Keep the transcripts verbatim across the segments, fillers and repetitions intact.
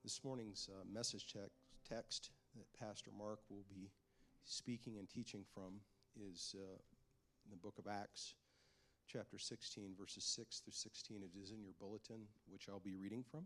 This morning's uh, message check, text that Pastor Mark will be speaking and teaching from is uh, in the book of Acts, chapter sixteen, verses six through sixteen. It is in your bulletin, which I'll be reading from.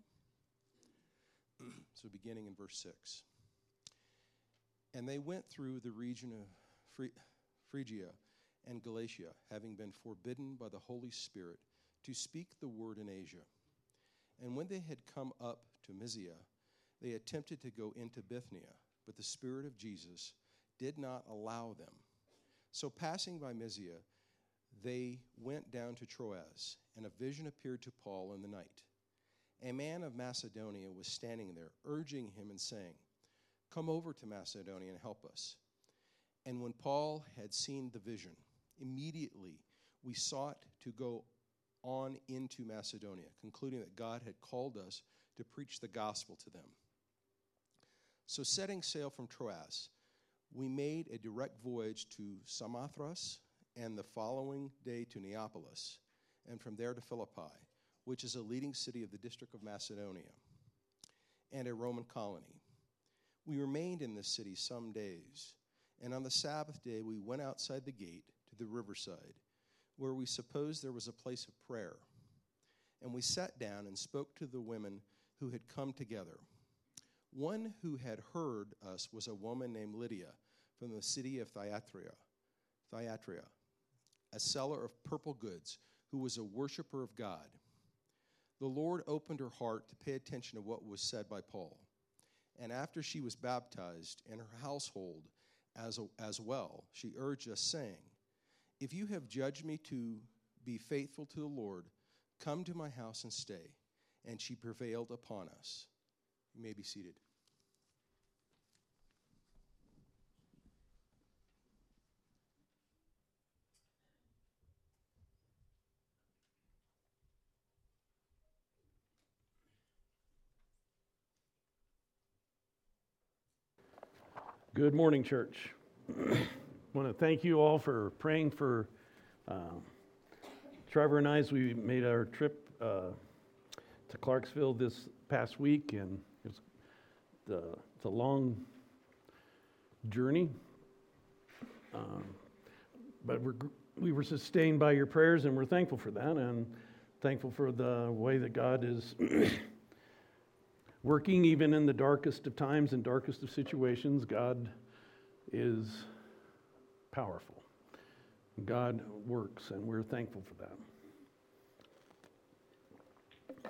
So beginning in verse six. And they went through the region of Phrygia and Galatia, having been forbidden by the Holy Spirit to speak the word in Asia. And when they had come up to Mysia, they attempted to go into Bithynia, but the Spirit of Jesus did not allow them. So passing by Mysia, they went down to Troas, and a vision appeared to Paul in the night. A man of Macedonia was standing there, urging him and saying, "Come over to Macedonia and help us." And when Paul had seen the vision, immediately we sought to go on into Macedonia, concluding that God had called us to preach the gospel to them. So setting sail from Troas, we made a direct voyage to Samothrace, and the following day to Neapolis, and from there to Philippi, which is a leading city of the district of Macedonia, and a Roman colony. We remained in this city some days, and on the Sabbath day we went outside the gate to the riverside, where we supposed there was a place of prayer. And we sat down and spoke to the women who had come together. One who had heard us was a woman named Lydia from the city of Thyatira, Thyatira, a seller of purple goods, who was a worshiper of God. The Lord opened her heart to pay attention to what was said by Paul. And after she was baptized, and her household as, a, as well, she urged us, saying, "If you have judged me to be faithful to the Lord, come to my house and stay." And she prevailed upon us. You may be seated. Good morning, church. I want to thank you all for praying for uh, Trevor and I as we made our trip uh, to Clarksville this past week, and it's, the, it's a long journey, um, but we're, we were sustained by your prayers, and we're thankful for that, and thankful for the way that God is working even in the darkest of times and darkest of situations. God is powerful. God works, and we're thankful for that.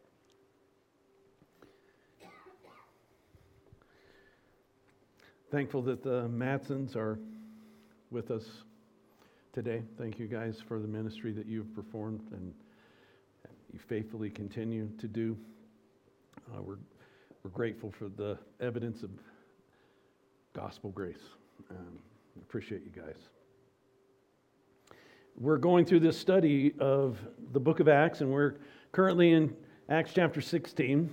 Thankful that the Matsons are with us today. Thank you guys for the ministry that you've performed and you faithfully continue to do. Uh, we're we're grateful for the evidence of gospel grace. Um, appreciate you guys. We're going through this study of the book of Acts, and we're currently in Acts chapter sixteen.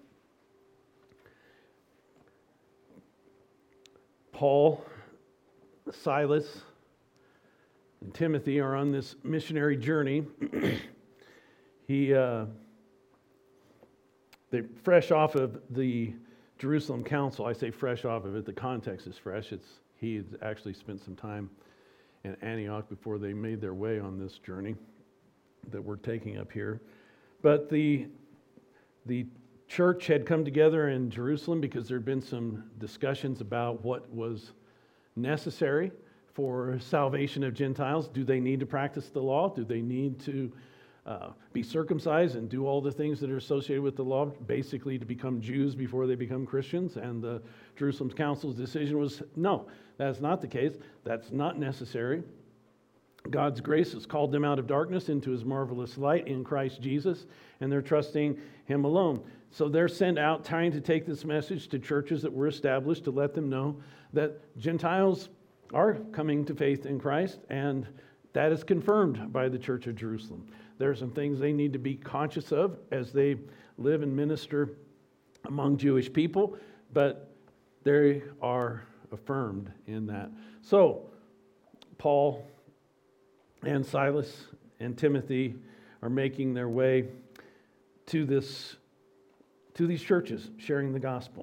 Paul, Silas, and Timothy are on this missionary journey. he uh, They're fresh off of the Jerusalem Council. I say fresh off of it. The context is fresh. It's he had actually spent some time in Antioch before they made their way on this journey that we're taking up here. But the the church had come together in Jerusalem because there had been some discussions about what was necessary for salvation of Gentiles. Do they need to practice the law? Do they need to Uh, be circumcised and do all the things that are associated with the law, basically to become Jews before they become Christians? And the Jerusalem Council's decision was, no, that's not the case. That's not necessary. God's grace has called them out of darkness into His marvelous light in Christ Jesus, and they're trusting Him alone. So they're sent out trying to take this message to churches that were established to let them know that Gentiles are coming to faith in Christ, and that is confirmed by the Church of Jerusalem. There are some things they need to be conscious of as they live and minister among Jewish people, but they are affirmed in that. So, Paul and Silas and Timothy are making their way to this to these churches sharing the gospel.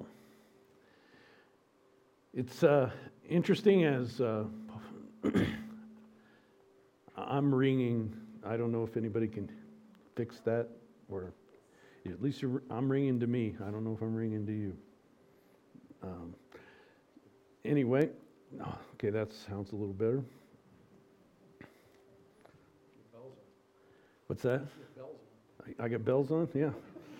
It's uh, interesting as uh, I'm ringing. I don't know if anybody can fix that, or at least you're, I'm ringing to me. I don't know if I'm ringing to you. Um, anyway, oh, okay, that sounds a little better. What's that? I, I got bells on? Yeah.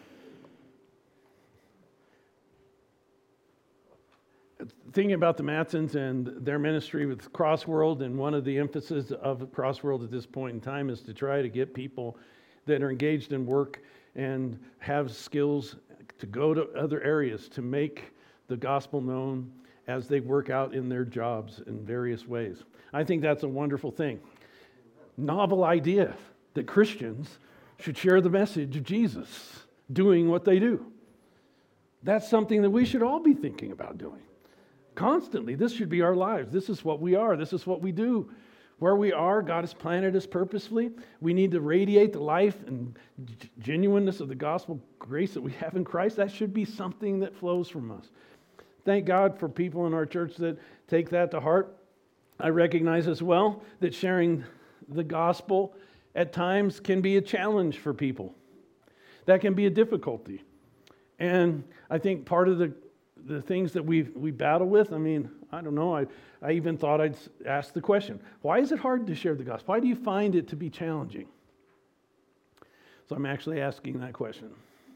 Thinking about the Matsons and their ministry with Crossworld, and one of the emphasis of Crossworld at this point in time is to try to get people that are engaged in work and have skills to go to other areas to make the gospel known as they work out in their jobs in various ways. I think that's a wonderful thing. Novel idea that Christians should share the message of Jesus doing what they do. That's something that we should all be thinking about doing. Constantly, this should be our lives. This is what we are. This is what we do. Where we are, God has planted us purposefully. We need to radiate the life and genuineness of the gospel grace that we have in Christ. That should be something that flows from us. Thank God for people in our church that take that to heart. I recognize as well that sharing the gospel at times can be a challenge for people. That can be a difficulty. And I think part of the the things that we we battle with, I mean, I don't know, I, I even thought I'd ask the question, why is it hard to share the gospel? Why do you find it to be challenging? So I'm actually asking that question.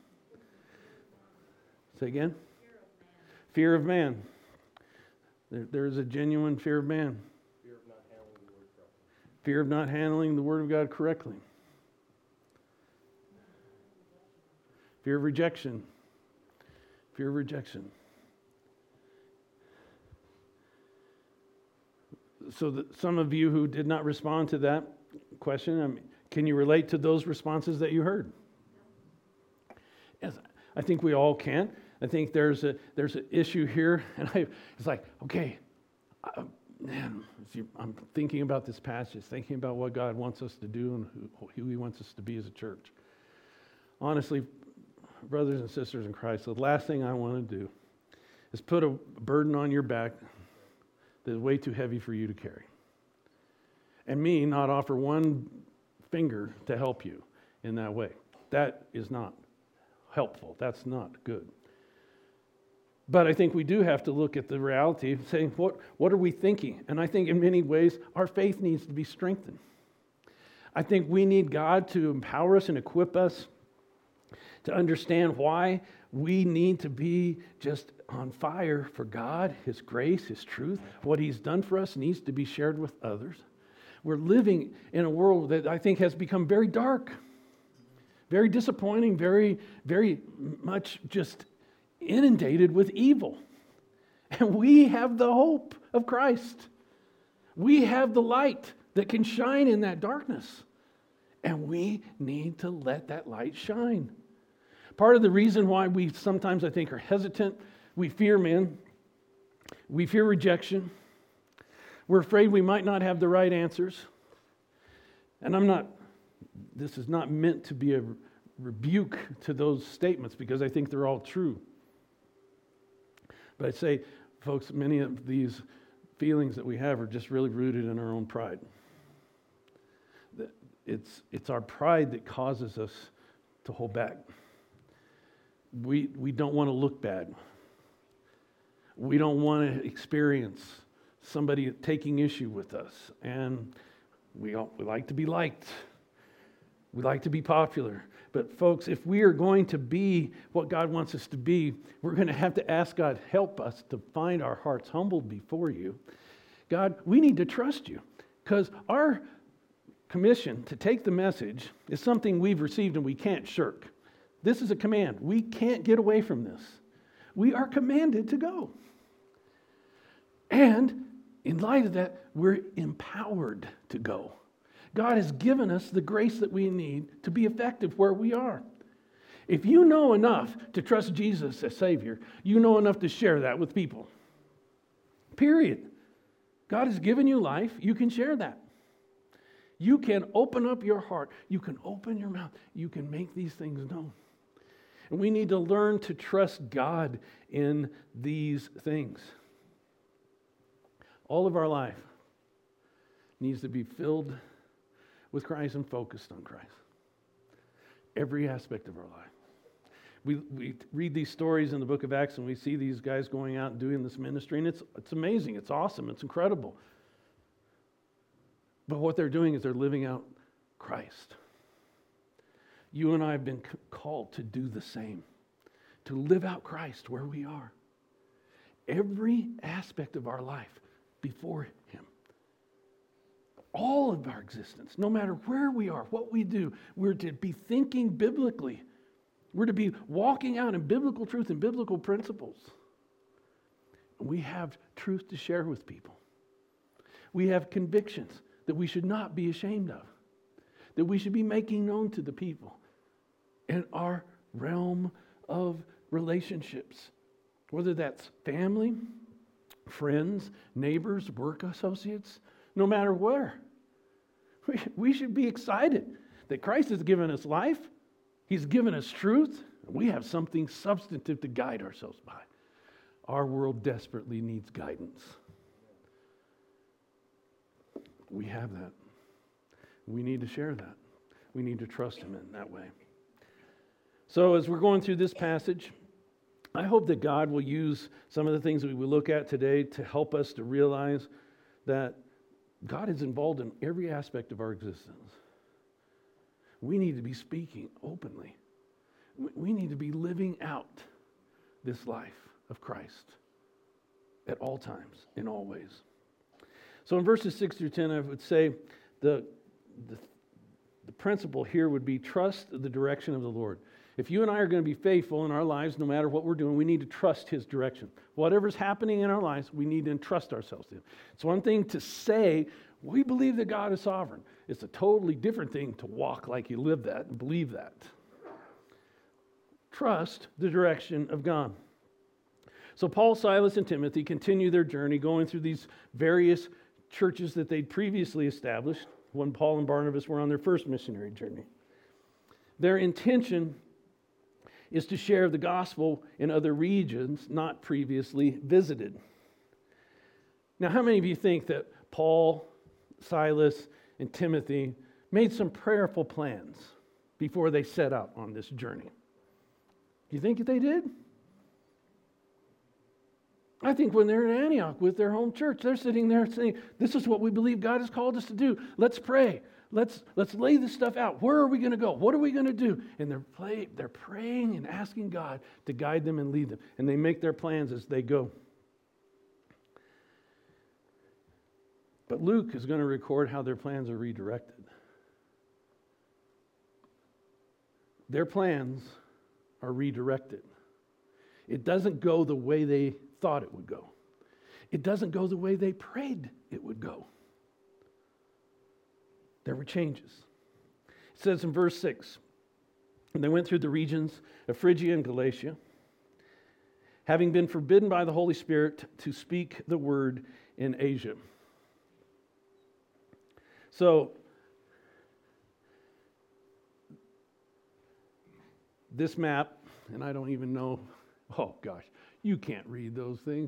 Say again? Fear of man. Fear of man. There, there is a genuine fear of man. Fear of not handling the word correctly. Fear of not handling the word of God correctly. Fear of rejection. Fear of rejection. So that some of you who did not respond to that question, I mean, can you relate to those responses that you heard? Yes, I think we all can. I think there's a there's an issue here, and I it's like, okay, I, man, I'm thinking about this passage, thinking about what God wants us to do and who, who He wants us to be as a church. Honestly, brothers and sisters in Christ, the last thing I want to do is put a burden on your back that is way too heavy for you to carry. And me not offer one finger to help you in that way. That is not helpful. That's not good. But I think we do have to look at the reality of saying, what, what are we thinking? And I think in many ways, our faith needs to be strengthened. I think we need God to empower us and equip us to understand why we need to be just on fire for God, His grace, His truth. What He's done for us needs to be shared with others. We're living in a world that I think has become very dark, very disappointing, very, very much just inundated with evil. And we have the hope of Christ. We have the light that can shine in that darkness. And we need to let that light shine. Part of the reason why we sometimes, I think, are hesitant, we fear men, we fear rejection, we're afraid we might not have the right answers. And I'm not, this is not meant to be a rebuke to those statements because I think they're all true. But I'd say, folks, many of these feelings that we have are just really rooted in our own pride. It's, it's our pride that causes us to hold back. We, we don't want to look bad. We don't want to experience somebody taking issue with us. And we, all, we like to be liked. We like to be popular. But folks, if we are going to be what God wants us to be, we're going to have to ask God, help us to find our hearts humbled before you. God, we need to trust you because our commission to take the message is something we've received and we can't shirk. This is a command. We can't get away from this. We are commanded to go. And in light of that, we're empowered to go. God has given us the grace that we need to be effective where we are. If you know enough to trust Jesus as Savior, you know enough to share that with people. Period. God has given you life. You can share that. You can open up your heart. You can open your mouth. You can make these things known. And we need to learn to trust God in these things. All of our life needs to be filled with Christ and focused on Christ. Every aspect of our life. We, we read these stories in the book of Acts and we see these guys going out and doing this ministry, and it's, it's amazing, it's awesome, it's incredible. But what they're doing is they're living out Christ. You and I have been called to do the same, to live out Christ where we are. Every aspect of our life before Him. All of our existence, no matter where we are, what we do, we're to be thinking biblically. We're to be walking out in biblical truth and biblical principles. We have truth to share with people. We have convictions that we should not be ashamed of, that we should be making known to the people in our realm of relationships, whether that's family, friends, neighbors, work associates, no matter where. We, we should be excited that Christ has given us life. He's given us truth. We have something substantive to guide ourselves by. Our world desperately needs guidance. We have that. We need to share that. We need to trust Him in that way. So as we're going through this passage, I hope that God will use some of the things that we will look at today to help us to realize that God is involved in every aspect of our existence. We need to be speaking openly. We need to be living out this life of Christ at all times, in all ways. So in verses six through ten, I would say the, the, the principle here would be trust the direction of the Lord. If you and I are going to be faithful in our lives, no matter what we're doing, we need to trust His direction. Whatever's happening in our lives, we need to entrust ourselves to Him. It's one thing to say, we believe that God is sovereign. It's a totally different thing to walk like you live that and believe that. Trust the direction of God. So Paul, Silas, and Timothy continue their journey going through these various churches that they'd previously established when Paul and Barnabas were on their first missionary journey. Their intention is to share the gospel in other regions not previously visited. Now, how many of you think that Paul, Silas, and Timothy made some prayerful plans before they set out on this journey? Do you think they did? I think when they're in Antioch with their home church, they're sitting there saying, this is what we believe God has called us to do. Let's pray. Let's, let's lay this stuff out. Where are we going to go? What are we going to do? And they're, play, they're praying and asking God to guide them and lead them. And they make their plans as they go. But Luke is going to record how their plans are redirected. Their plans are redirected. It doesn't go the way they thought it would go. It doesn't go the way they prayed it would go. There were changes. It says in verse six, and they went through the regions of Phrygia and Galatia, having been forbidden by the Holy Spirit to speak the word in Asia. So, this map, and I don't even know, oh gosh, you can't read those things.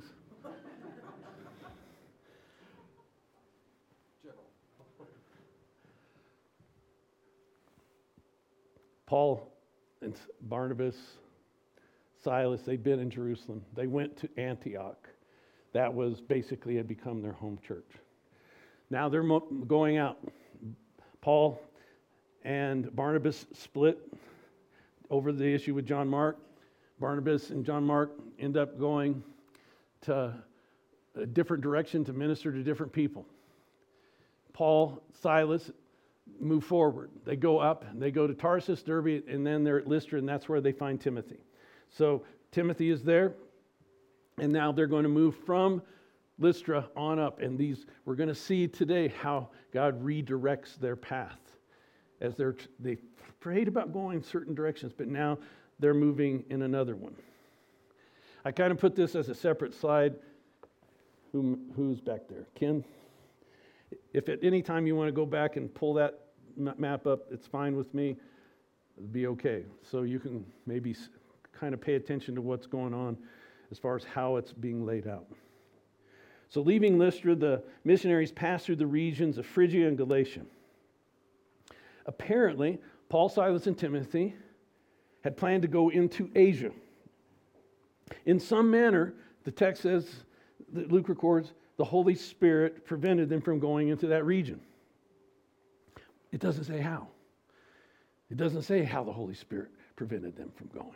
Paul and Barnabas, Silas, they'd been in Jerusalem. They went to Antioch. That was basically had become their home church. Now they're mo- going out. Paul and Barnabas split over the issue with John Mark. Barnabas and John Mark end up going to a different direction to minister to different people. Paul, Silas move forward. They go up, they go to Tarsus, Derbe, and then they're at Lystra, and that's where they find Timothy. So Timothy is there, and now they're going to move from Lystra on up, and these we're going to see today how God redirects their path as they're they prayed about going certain directions, but now they're moving in another one. I kind of put this as a separate slide. Who, who's back there? Kim? If at any time you want to go back and pull that map up, it's fine with me. It'll be okay. So you can maybe kind of pay attention to what's going on as far as how it's being laid out. So leaving Lystra, the missionaries passed through the regions of Phrygia and Galatia. Apparently, Paul, Silas, and Timothy had planned to go into Asia. In some manner, the text says, that Luke records, the Holy Spirit prevented them from going into that region. It doesn't say how. It doesn't say how the Holy Spirit prevented them from going.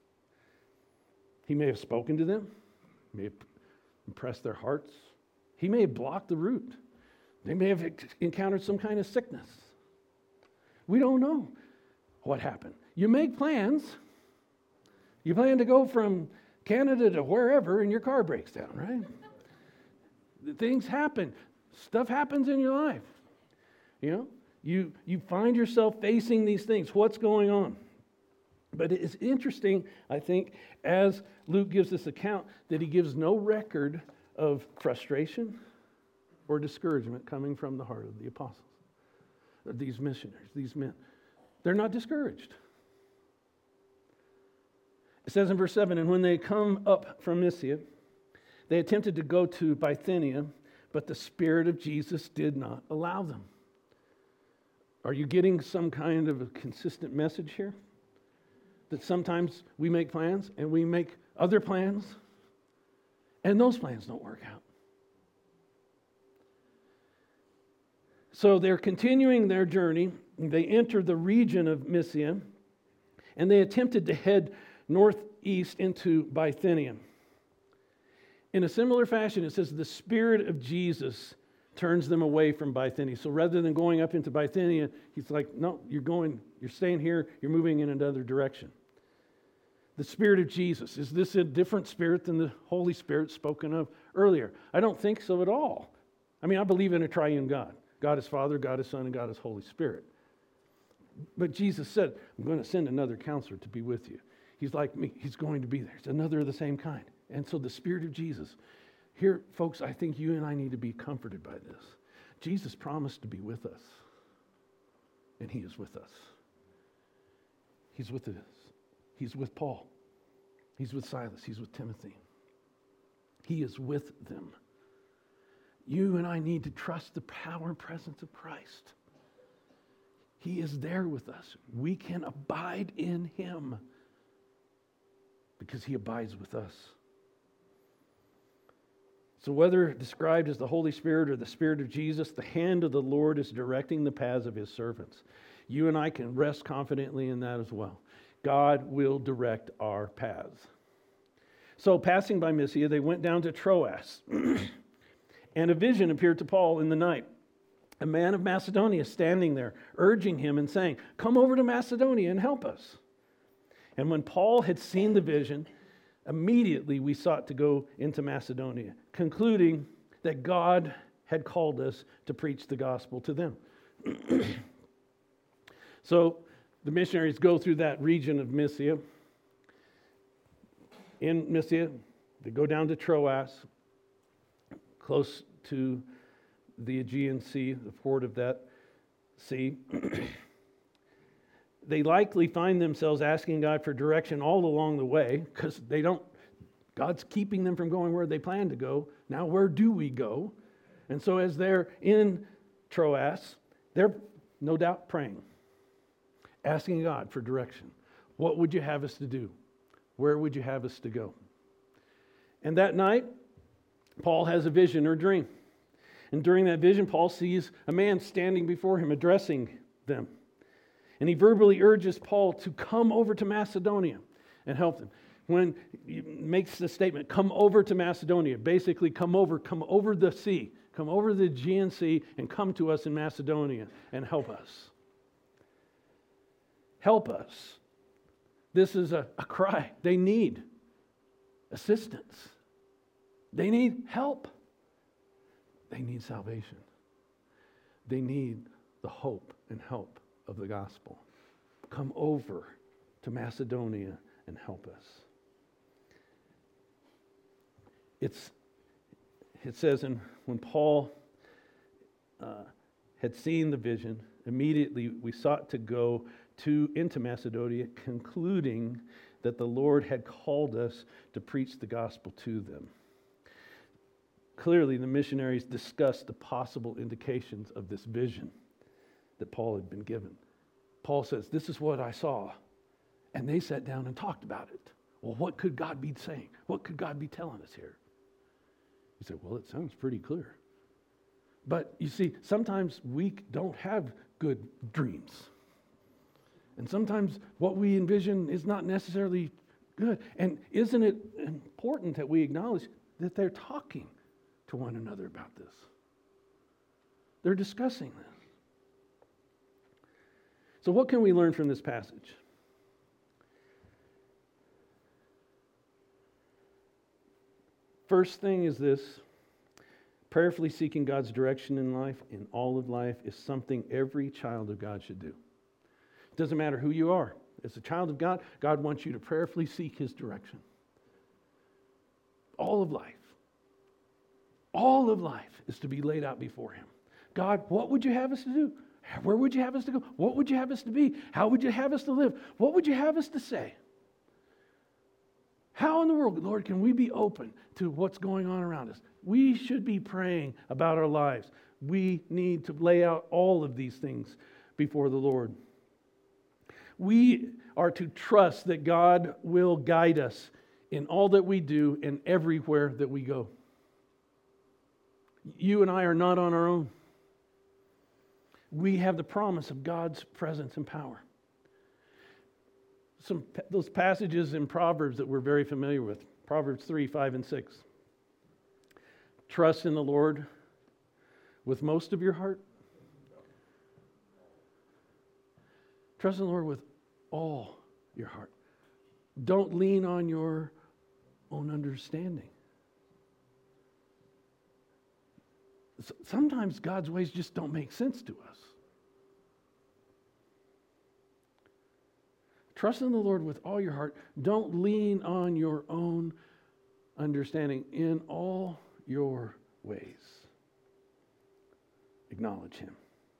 He may have spoken to them, may have impressed their hearts. He may have blocked the route. They may have encountered some kind of sickness. We don't know what happened. You make plans. You plan to go from Canada to wherever and your car breaks down, right? Things happen. Stuff happens in your life. You know, you, you find yourself facing these things. What's going on? But it's interesting, I think, as Luke gives this account, that he gives no record of frustration or discouragement coming from the heart of the apostles, of these missionaries, these men. They're not discouraged. It says in verse seven, and when they come up from Mysia, they attempted to go to Bithynia, but the Spirit of Jesus did not allow them. Are you getting some kind of a consistent message here? That sometimes we make plans and we make other plans, and those plans don't work out. So they're continuing their journey. They enter the region of Mysia, and they attempted to head northeast into Bithynia. In a similar fashion, it says the Spirit of Jesus turns them away from Bithynia. So rather than going up into Bithynia, he's like, no, you're going, you're staying here, you're moving in another direction. The Spirit of Jesus, is this a different spirit than the Holy Spirit spoken of earlier? I don't think so at all. I mean, I believe in a triune God. God is Father, God is Son, and God is Holy Spirit. But Jesus said, I'm going to send another counselor to be with you. He's like me. He's going to be there. It's another of the same kind. And so the Spirit of Jesus. Here, folks, I think you and I need to be comforted by this. Jesus promised to be with us. And He is with us. He's with us. He's with Paul. He's with Silas. He's with Timothy. He is with them. You and I need to trust the power and presence of Christ. He is there with us. We can abide in Him because He abides with us. So whether described as the Holy Spirit or the Spirit of Jesus, the hand of the Lord is directing the paths of His servants. You and I can rest confidently in that as well. God will direct our paths. So passing by Mysia, they went down to Troas. And a vision appeared to Paul in the night. A man of Macedonia standing there, urging him and saying, come over to Macedonia and help us. And when Paul had seen the vision, immediately we sought to go into Macedonia, concluding that God had called us to preach the gospel to them. So the missionaries go through that region of Mysia. In Mysia, they go down to Troas, close to the Aegean Sea, the port of that sea. They likely find themselves asking God for direction all along the way because they don't, God's keeping them from going where they plan to go. Now, where do we go? And so as they're in Troas, they're no doubt praying, asking God for direction. What would you have us to do? Where would you have us to go? And that night, Paul has a vision or dream. And during that vision, Paul sees a man standing before him, addressing them. And he verbally urges Paul to come over to Macedonia and help them. When he makes the statement, come over to Macedonia, basically come over, come over the sea, come over the Aegean Sea and come to us in Macedonia and help us. Help us. This is a, a cry. They need assistance. They need help. They need salvation. They need the hope and help of the gospel. Come over to Macedonia and help us. It's, it says, in, when Paul uh, had seen the vision, immediately we sought to go to into Macedonia, concluding that the Lord had called us to preach the gospel to them. Clearly, the missionaries discussed the possible indications of this vision that Paul had been given. Paul says, this is what I saw. And they sat down and talked about it. Well, what could God be saying? What could God be telling us here? He said, well, it sounds pretty clear. But you see, sometimes we don't have good dreams. And sometimes what we envision is not necessarily good. And isn't it important that we acknowledge that they're talking to one another about this? They're discussing this. So what can we learn from this passage? First thing is this: prayerfully seeking God's direction in life, in all of life, is something every child of God should do. It doesn't matter who you are. As a child of God, God wants you to prayerfully seek His direction. All of life. All of life is to be laid out before Him. God, what would you have us to do? Where would you have us to go? What would you have us to be? How would you have us to live? What would you have us to say? How in the world, Lord, can we be open to what's going on around us? We should be praying about our lives. We need to lay out all of these things before the Lord. We are to trust that God will guide us in all that we do and everywhere that we go. You and I are not on our own. We have the promise of God's presence and power. Some those passages in Proverbs that we're very familiar with. Proverbs three, five, and six. Trust in the Lord with most of your heart. Trust in the Lord with all your heart. Don't lean on your own understanding. Sometimes God's ways just don't make sense to us. Trust in the Lord with all your heart. Don't lean on your own understanding. In all your ways, acknowledge Him,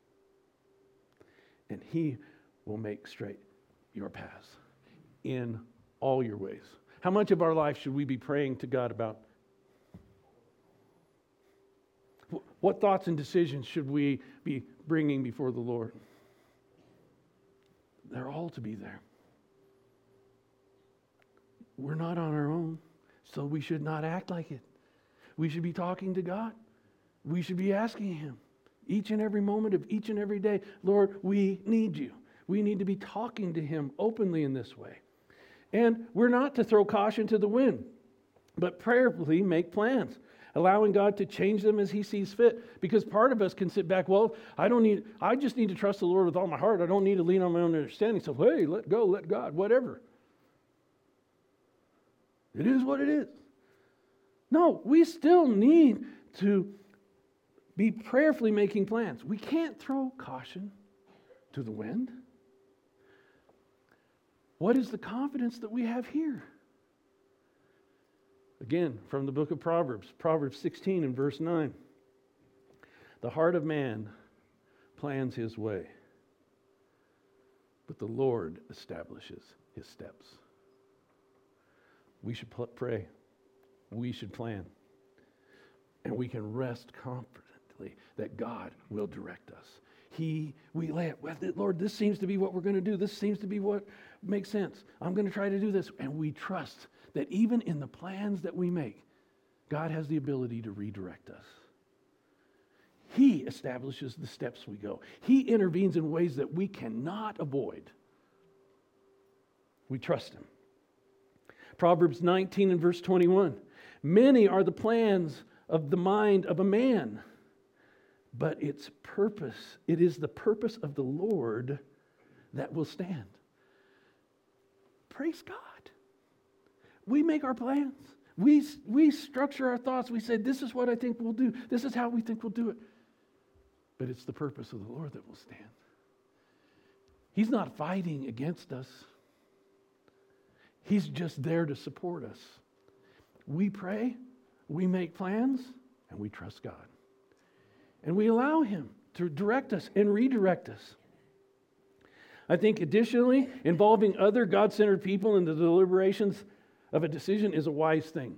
and He will make straight your paths in all your ways. How much of our life should we be praying to God about? What thoughts and decisions should we be bringing before the Lord? They're all to be there. We're not on our own, so we should not act like it. We should be talking to God. We should be asking Him each and every moment of each and every day, Lord, we need you. We need to be talking to Him openly in this way. And we're not to throw caution to the wind, but prayerfully make plans, allowing God to change them as He sees fit. Because part of us can sit back, well, I don't need, I just need to trust the Lord with all my heart. I don't need to lean on my own understanding. So, hey, let go, let God, whatever. It is what it is. No, we still need to be prayerfully making plans. We can't throw caution to the wind. What is the confidence that we have here? Again, from the book of Proverbs, Proverbs sixteen and verse nine. The heart of man plans his way, but the Lord establishes his steps. We should pray. We should plan. And we can rest confidently that God will direct us. He, we lay it, well, Lord, this seems to be what we're going to do. This seems to be what makes sense. I'm going to try to do this. And we trust that even in the plans that we make, God has the ability to redirect us. He establishes the steps we go. He intervenes in ways that we cannot avoid. We trust Him. Proverbs nineteen and verse twenty-one. Many are the plans of the mind of a man, but its purpose, it is the purpose of the Lord that will stand. Praise God. We make our plans. We, we structure our thoughts. We say, this is what I think we'll do. This is how we think we'll do it. But it's the purpose of the Lord that will stand. He's not fighting against us. He's just there to support us. We pray, we make plans, and we trust God. And we allow Him to direct us and redirect us. I think additionally, involving other God-centered people in the deliberations of a decision is a wise thing.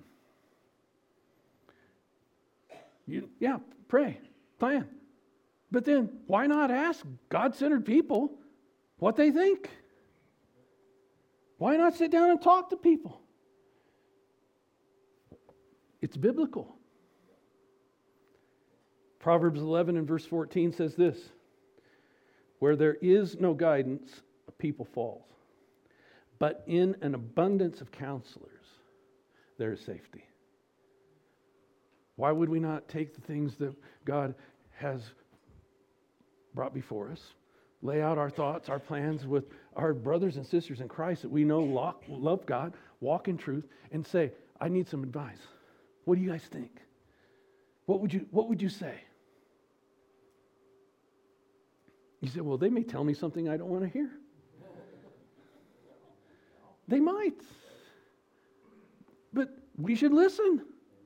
You, yeah, pray, plan. But then why not ask God-centered people what they think? Why not sit down and talk to people? It's biblical. Proverbs eleven and verse fourteen says this, where there is no guidance, a people falls. But in an abundance of counselors, there is safety. Why would we not take the things that God has brought before us, lay out our thoughts, our plans with our brothers and sisters in Christ that we know love God, walk in truth, and say, I need some advice. What do you guys think? What would you, what would you say? You say, well, they may tell me something I don't want to hear. They might. But we should listen.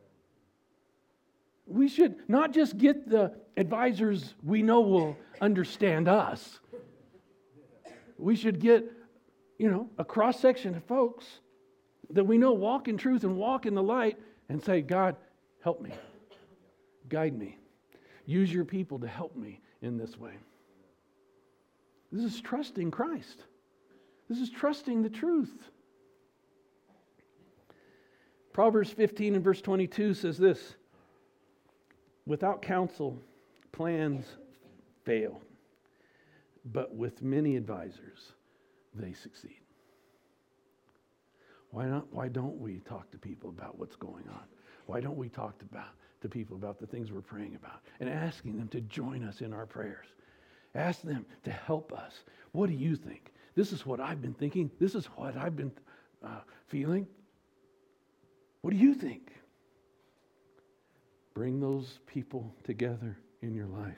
We should not just get the advisors we know will understand us. We should get, you know, a cross-section of folks that we know walk in truth and walk in the light and say, God, help me. Guide me. Use your people to help me in this way. This is trusting Christ. This is trusting the truth. Proverbs fifteen and verse twenty-two says this, without counsel, plans fail, but with many advisors, they succeed. Why not? Why don't we talk to people about what's going on? Why don't we talk to, about, to people about the things we're praying about and asking them to join us in our prayers? Ask them to help us. What do you think? This is what I've been thinking. This is what I've been uh, feeling. What do you think? Bring those people together in your life.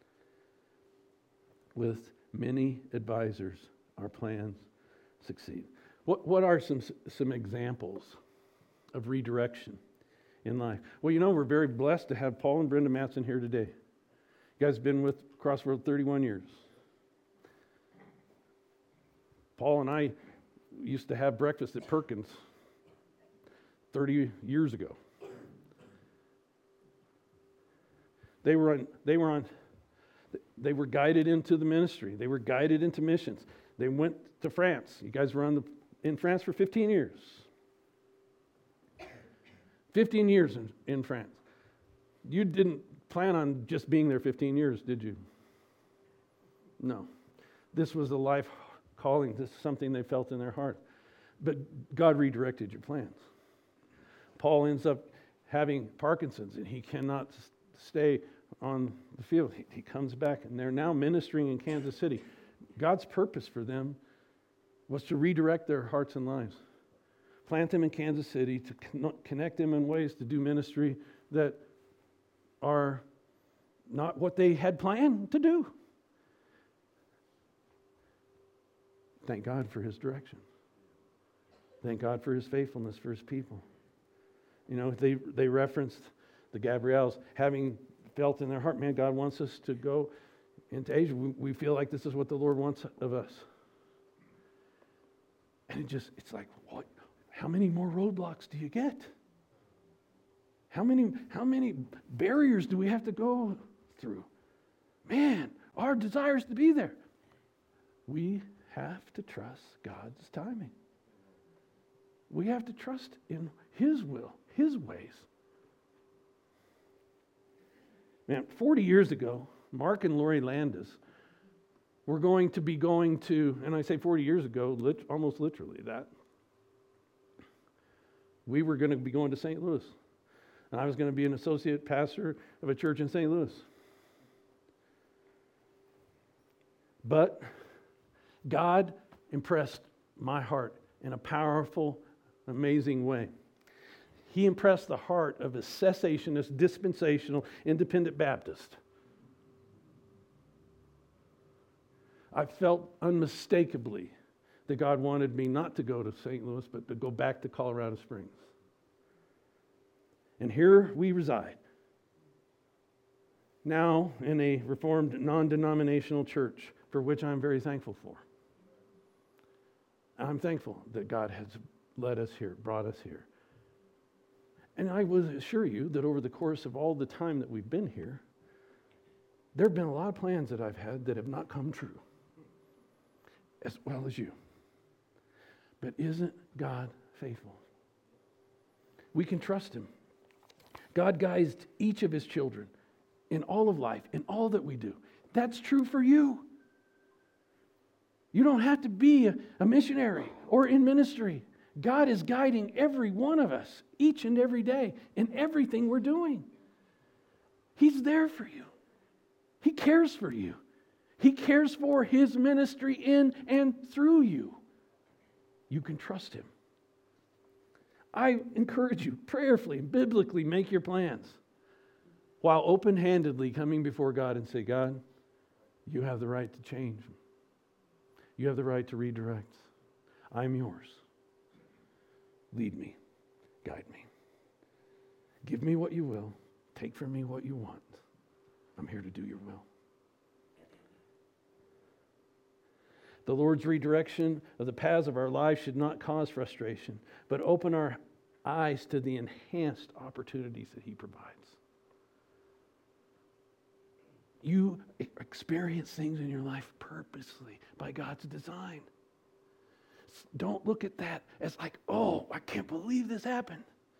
With many advisors, our plans succeed. What, what are some, some examples of redirection in life? Well, you know, we're very blessed to have Paul and Brenda Matson here today. You guys have been with Crossroad thirty-one years. Paul and I used to have breakfast at Perkins thirty years ago. They were on, they were on, they were guided into the ministry. They were guided into missions. They went to France. You guys were on the, in France for fifteen years. fifteen years in, in France. You didn't plan on just being there fifteen years, did you? No. This was a life calling. This is something they felt in their heart. But God redirected your plans. Paul ends up having Parkinson's and he cannot stay on the field. He, he comes back and they're now ministering in Kansas City. God's purpose for them was to redirect their hearts and lives. Plant them in Kansas City, to con- connect them in ways to do ministry that are not what they had planned to do. Thank God for his direction. Thank God for his faithfulness for his people. You know, they, they referenced the Gabriels having felt in their heart, man, God wants us to go into Asia. We, we feel like this is what the Lord wants of us. And it just, it's like, what? How many more roadblocks do you get? How many, how many barriers do we have to go through? Man, our desire is to be there. We have to trust God's timing. We have to trust in his will, his ways. Man, forty years ago, Mark and Lori Landis were going to be going to, and I say forty years ago, lit, almost literally that. We were going to be going to Saint Louis. And I was going to be an associate pastor of a church in Saint Louis. But God impressed my heart in a powerful, amazing way. He impressed the heart of a cessationist, dispensational, independent Baptist. I felt unmistakably that God wanted me not to go to Saint Louis, but to go back to Colorado Springs. And here we reside, now in a Reformed non-denominational church, for which I'm very thankful for. I'm thankful that God has led us here, brought us here. And I will assure you that over the course of all the time that we've been here, there have been a lot of plans that I've had that have not come true, as well as you. But isn't God faithful? We can trust him. God guides each of his children in all of life, in all that we do. That's true for you. You don't have to be a, a missionary or in ministry. God is guiding every one of us each and every day in everything we're doing. He's there for you. He cares for you. He cares for his ministry in and through you. You can trust him. I encourage you, prayerfully, biblically, make your plans while open-handedly coming before God and say, God, you have the right to change. You have the right to redirect. I'm yours. Lead me. Guide me. Give me what you will. Take from me what you want. I'm here to do your will. The Lord's redirection of the paths of our life should not cause frustration, but open our eyes to the enhanced opportunities that he provides. You experience things in your life purposely by God's design. Don't look at that as like, oh, I can't believe this happened.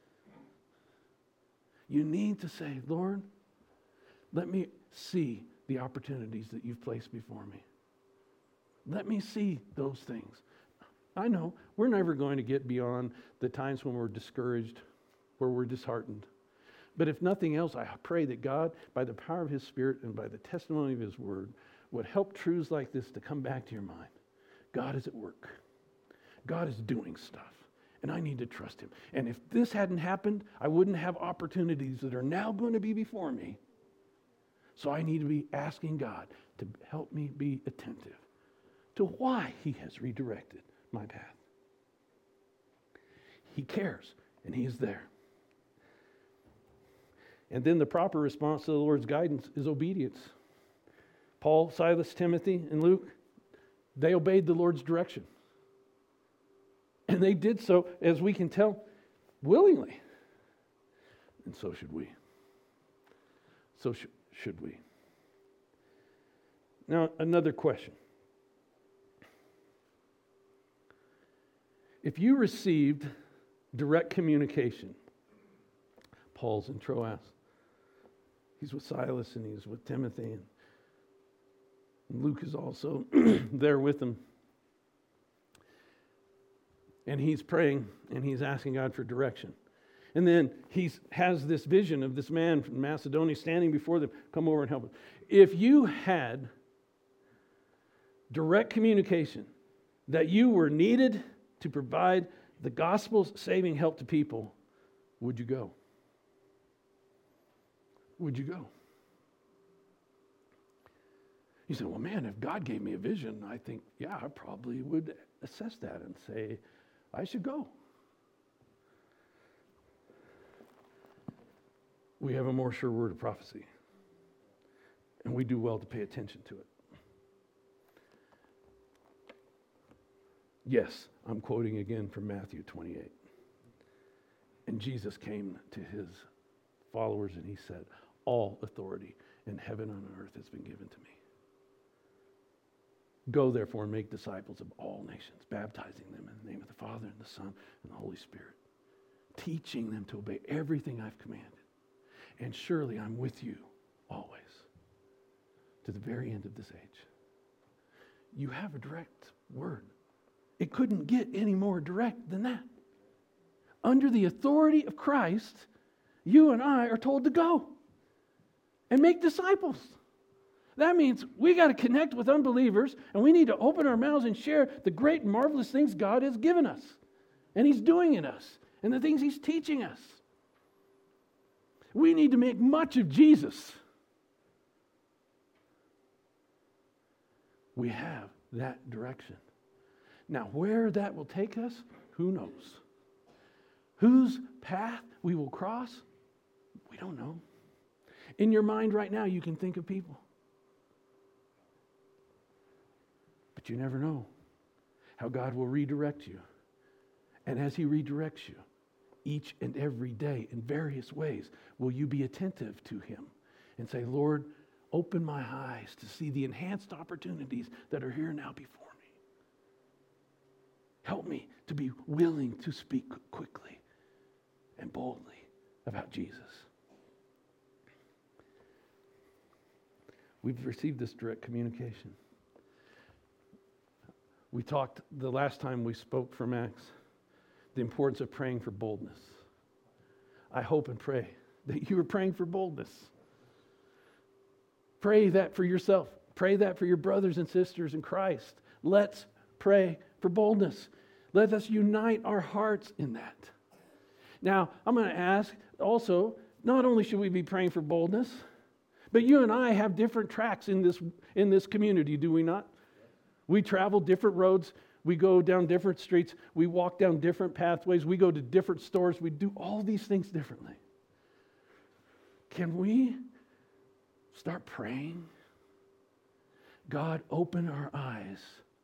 You need to say, Lord, let me see the opportunities that you've placed before me. Let me see those things. I know we're never going to get beyond the times when we're discouraged, where we're disheartened. But if nothing else, I pray that God, by the power of his Spirit and by the testimony of his word, would help truths like this to come back to your mind. God is at work. God is doing stuff. And I need to trust him. And if this hadn't happened, I wouldn't have opportunities that are now going to be before me. So I need to be asking God to help me be attentive to why he has redirected my path. He cares, and he is there. And then the proper response to the Lord's guidance is obedience. Paul, Silas, Timothy, and Luke, they obeyed the Lord's direction. And they did so, as we can tell, willingly. And so should we. So sh- should we. Now, another question. If you received direct communication, Paul's in Troas. He's with Silas and he's with Timothy. And Luke is also there with him. And he's praying and he's asking God for direction. And then he has this vision of this man from Macedonia standing before them. Come over and help him. If you had direct communication that you were needed to provide the gospel's saving help to people, would you go? Would you go? You say, well, man, if God gave me a vision, I think, yeah, I probably would assess that and say, I should go. We have a more sure word of prophecy, and we do well to pay attention to it. Yes, I'm quoting again from Matthew twenty-eight. And Jesus came to his followers and he said, all authority in heaven and on earth has been given to me. Go therefore and make disciples of all nations, baptizing them in the name of the Father and the Son and the Holy Spirit, teaching them to obey everything I've commanded. And surely I'm with you always to the very end of this age. You have a direct word. It couldn't get any more direct than that. Under the authority of Christ, you and I are told to go and make disciples. That means we got to connect with unbelievers and we need to open our mouths and share the great and marvelous things God has given us and he's doing in us and the things he's teaching us. We need to make much of Jesus. We have that direction. Now, where that will take us, who knows? Whose path we will cross, we don't know. In your mind right now, you can think of people. But you never know. how God will redirect you. And as he redirects you, each and every day in various ways, will you be attentive to him and say, Lord, open my eyes to see the enhanced opportunities that are here now before me. Help me to be willing to speak quickly and boldly about Jesus. We've received this direct communication. We talked the last time we spoke from Acts, the importance of praying for boldness. I hope and pray that you are praying for boldness. Pray that for yourself. Pray that for your brothers and sisters in Christ. Let's pray for boldness. Let us unite our hearts in that. Now, I'm going to ask also, not only should we be praying for boldness, but you and I have different tracks in this, in this community, do we not? We travel different roads. We go down different streets. We walk down different pathways. We go to different stores. We do all these things differently. Can we start praying? God, open our eyes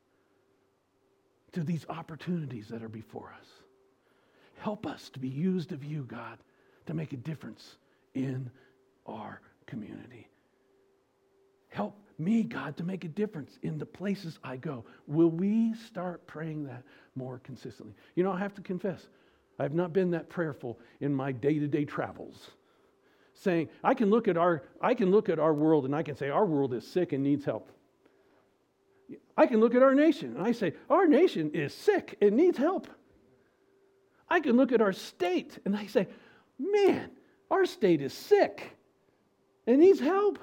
to these opportunities that are before us. Help us to be used of you, God, to make a difference in our community. Help me, God, to make a difference in the places I go. Will we start praying that more consistently? You know, I have to confess, I have not been that prayerful in my day-to-day travels. Saying, I can look at our, I can look at our world and I can say, our world is sick and needs help. I can look at our nation and I say, our nation is sick and needs help. I can look at our state and I say, man, our state is sick and needs help.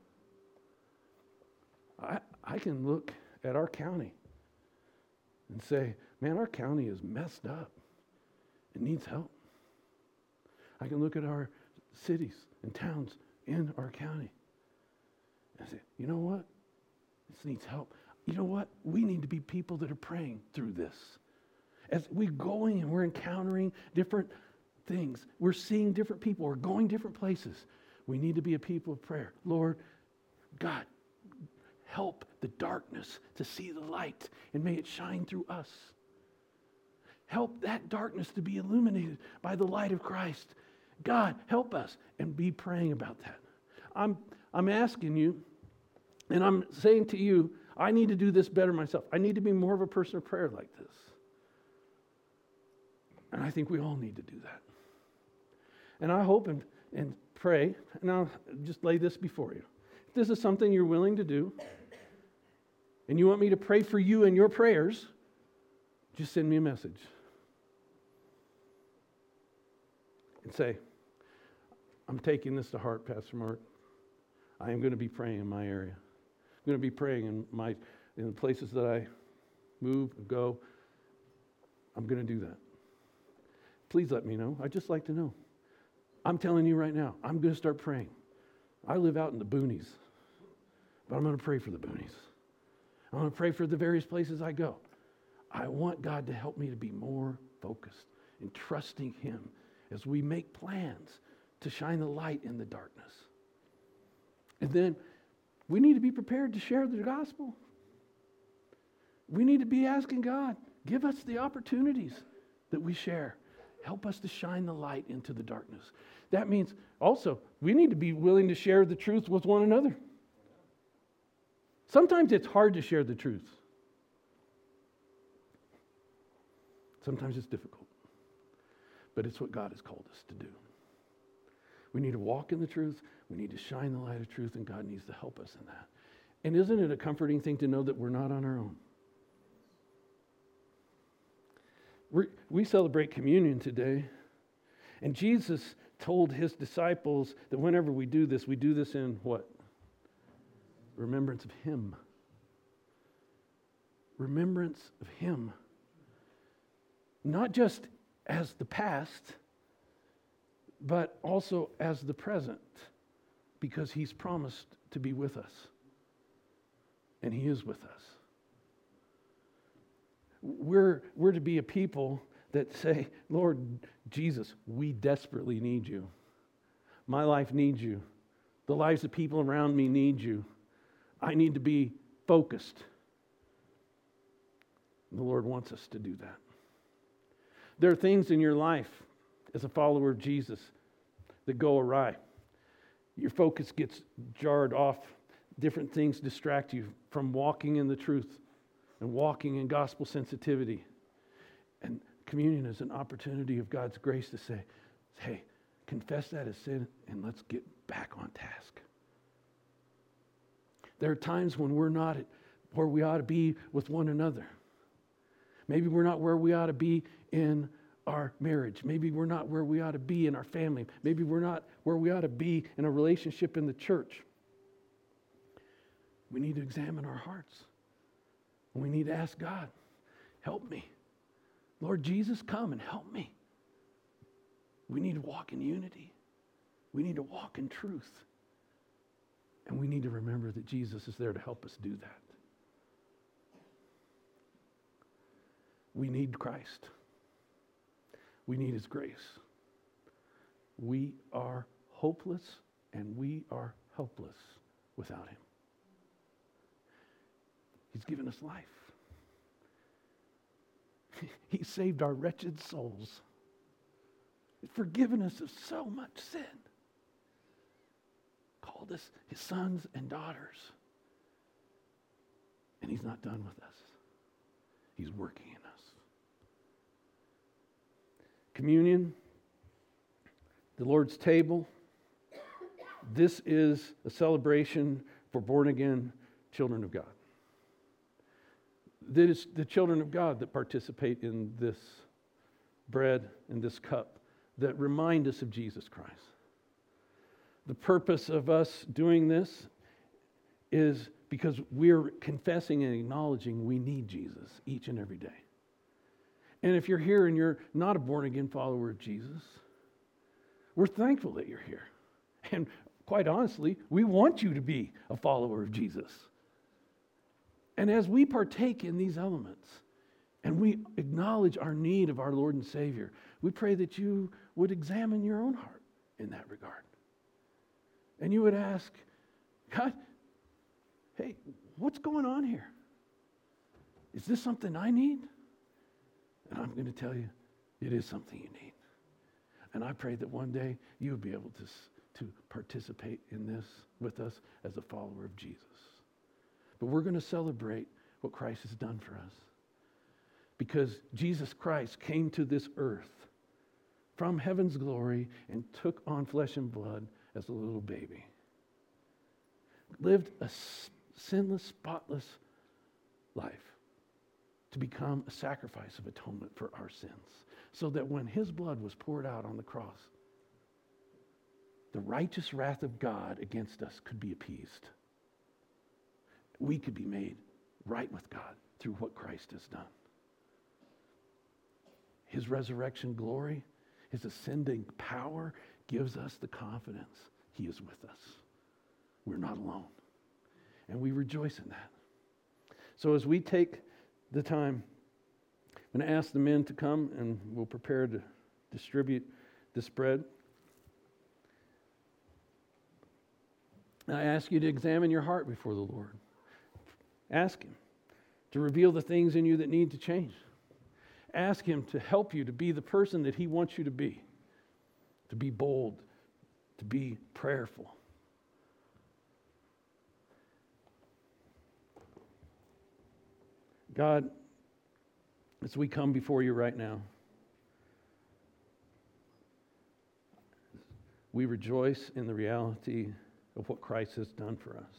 I, I can look at our county and say, man, our county is messed up. It needs help. I can look at our cities and towns in our county and say, you know what? This needs help. You know what? We need to be people that are praying through this. As we're going and we're encountering different things, we're seeing different people, we're going different places. We need to be a people of prayer. Lord, God, help the darkness to see the light, and may it shine through us. Help that darkness to be illuminated by the light of Christ. God, help us, and be praying about that. I'm, I'm asking you, and I'm saying to you, I need to do this better myself. I need to be more of a person of prayer like this. And I think we all need to do that. And I hope and, and pray, and I'll just lay this before you. If this is something you're willing to do, and you want me to pray for you and your prayers, just send me a message. And say, I'm taking this to heart, Pastor Mark. I am going to be praying in my area. I'm going to be praying in my in the places that I move and go. I'm going to do that. Please let me know. I'd just like to know. I'm telling you right now, I'm going to start praying. I live out in the boonies, but I'm going to pray for the boonies. I'm going to pray for the various places I go. I want God to help me to be more focused in trusting Him as we make plans to shine the light in the darkness. And then we need to be prepared to share the gospel. We need to be asking God, give us the opportunities that we share. Help us to shine the light into the darkness. That means also we need to be willing to share the truth with one another. Sometimes it's hard to share the truth. Sometimes it's difficult. But it's what God has called us to do. We need to walk in the truth. We need to shine the light of truth, and God needs to help us in that. And isn't it a comforting thing to know that we're not on our own? We're, we celebrate communion today, and Jesus told His disciples that whenever we do this, we do this in what? Remembrance of Him. Remembrance of Him. Not just as the past, but also as the present, because He's promised to be with us. And He is with us. We're, we're to be a people that say, Lord Jesus, we desperately need you. My life needs you. The lives of people around me need you. I need to be focused. The Lord wants us to do that. There are things in your life as a follower of Jesus that go awry. Your focus gets jarred off. Different things distract you from walking in the truth and walking in gospel sensitivity. And communion is an opportunity of God's grace to say, hey, confess that as sin and let's get back on task. There are times when we're not where we ought to be with one another. Maybe we're not where we ought to be in our marriage. Maybe we're not where we ought to be in our family. Maybe we're not where we ought to be in a relationship in the church. We need to examine our hearts. And we need to ask God, help me. Lord Jesus, come and help me. We need to walk in unity. We need to walk in truth. And we need to remember that Jesus is there to help us do that. We need Christ. We need His grace. We are hopeless and we are helpless without Him. He's given us life. He saved our wretched souls. He's forgiven us of so much sin. Called us His sons and daughters. And He's not done with us. He's working in us. Communion, the Lord's table, this is a celebration for born-again children of God. That is the children of God that participate in this bread and this cup that remind us of Jesus Christ. The purpose of us doing this is because we're confessing and acknowledging we need Jesus each and every day. And if you're here and you're not a born-again follower of Jesus, we're thankful that you're here. And quite honestly, we want you to be a follower of Jesus. And as we partake in these elements and we acknowledge our need of our Lord and Savior, we pray that you would examine your own heart in that regard. And you would ask, God, hey, what's going on here? Is this something I need? And I'm going to tell you, it is something you need. And I pray that one day you'll be able to, to participate in this with us as a follower of Jesus. But we're going to celebrate what Christ has done for us. Because Jesus Christ came to this earth from heaven's glory and took on flesh and blood as a little baby. Lived a sinless, spotless life to become a sacrifice of atonement for our sins. So that when His blood was poured out on the cross, the righteous wrath of God against us could be appeased. We could be made right with God through what Christ has done. His resurrection glory, His ascending power gives us the confidence He is with us. We're not alone. And we rejoice in that. So as we take the time, I'm going to ask the men to come and we'll prepare to distribute this bread. And I ask you to examine your heart before the Lord. Ask Him to reveal the things in you that need to change. Ask Him to help you to be the person that He wants you to be. To be bold, to be prayerful. God, as we come before you right now, we rejoice in the reality of what Christ has done for us.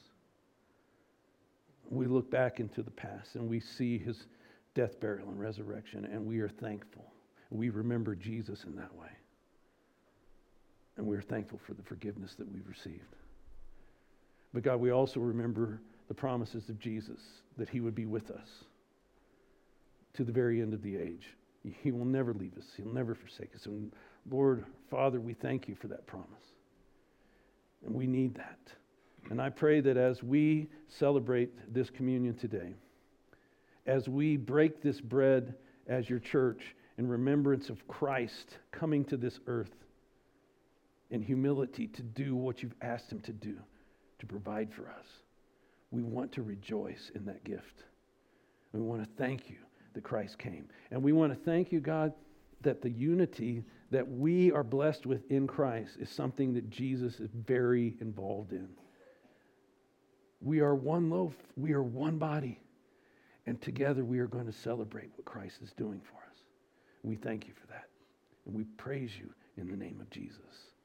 We look back into the past and we see His death, burial, and resurrection, and we are thankful. We remember Jesus in that way. And we are thankful for the forgiveness that we've received. But God, we also remember the promises of Jesus that He would be with us to the very end of the age. He will never leave us. He'll never forsake us. And Lord, Father, we thank you for that promise. And we need that. And I pray that as we celebrate this communion today, as we break this bread as your church in remembrance of Christ coming to this earth in humility to do what you've asked Him to do, to provide for us, we want to rejoice in that gift. We want to thank you that Christ came. And we want to thank you, God, that the unity that we are blessed with in Christ is something that Jesus is very involved in. We are one loaf, we are one body, and together we are going to celebrate what Christ is doing for us. We thank you for that, and we praise you in the name of Jesus.